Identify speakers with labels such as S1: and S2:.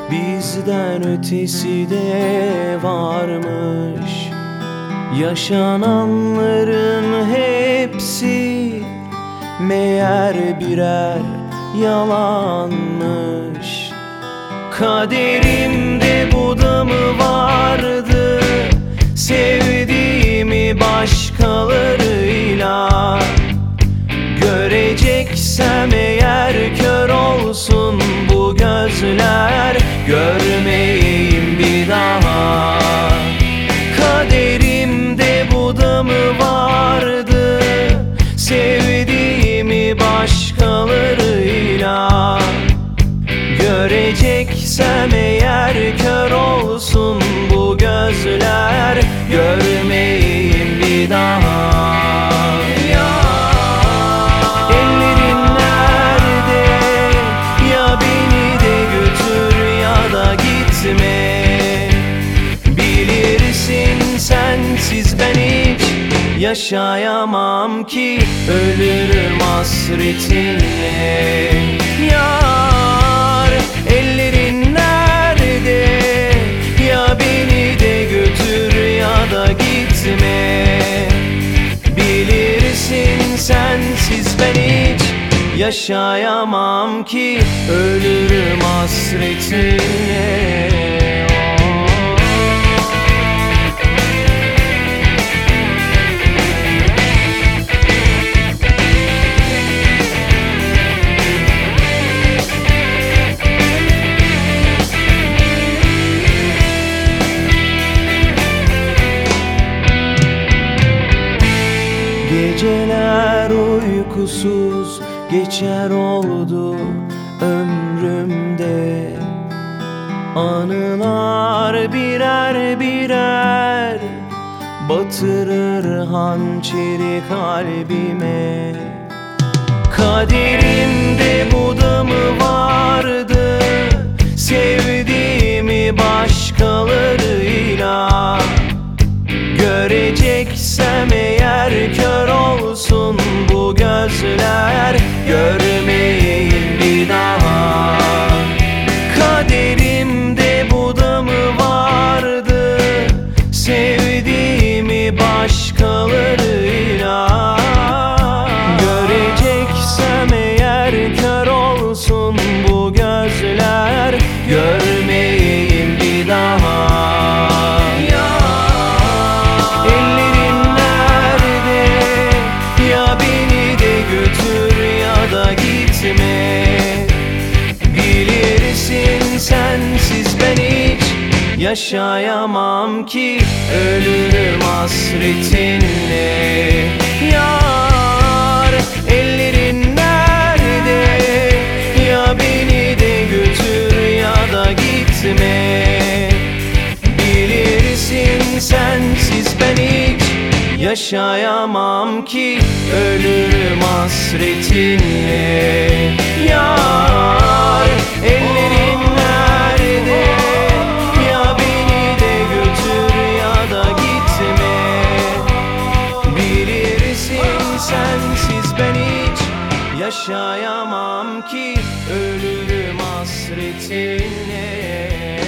S1: Bizden ötesi de varmış. Yaşananların hepsi meğer birer yalanmış. Kaderimde bu da mı vardı, sevdiğimi başkalarıyla? Göreceksem eğer kör olsun bu gözler, görmeyeyim bir daha. Kaderimde bu da mı vardı, sevdiğimi başkalarıyla? Göreceksem eğer kör olsun bu gözler, görmeyeyim bir daha. Ellerin nerede? Ya beni de götür ya da gitme. Bilirsin sensiz ben hiç yaşayamam ki, ölürüm hasretinle. Yar, ellerin nerede? Ya beni de götür ya da gitme. Bilirsin sensiz ben hiç yaşayamam ki, ölürüm hasretinle. Geceler uykusuz geçer oldu ömrümde. Anılar birer birer batırır hançeri kalbime. Kaderimde bu da mı vardı, sevdiğimi başkalarıyla? Göreceksem eğer kör olsun bu gözler, görmeyeyim bir daha. Kaderimde bu da mı vardı, sevdiğimi başkalarıyla? Göreceksem eğer kör olsun bu gözler, görmeyeyim bir daha. Bilirsin sensiz ben hiç yaşayamam ki, ölürüm hasretinle. Yar, ellerin nerede? Ya beni de götür ya da gitme. Bilirsin sensiz ben hiç yaşayamam ki, ölürüm hasretinle. Yar, ellerin nerede? Ya beni de götür ya da gitme. Bilirsin sensiz ben hiç yaşayamam ki, ölürüm hasretinle.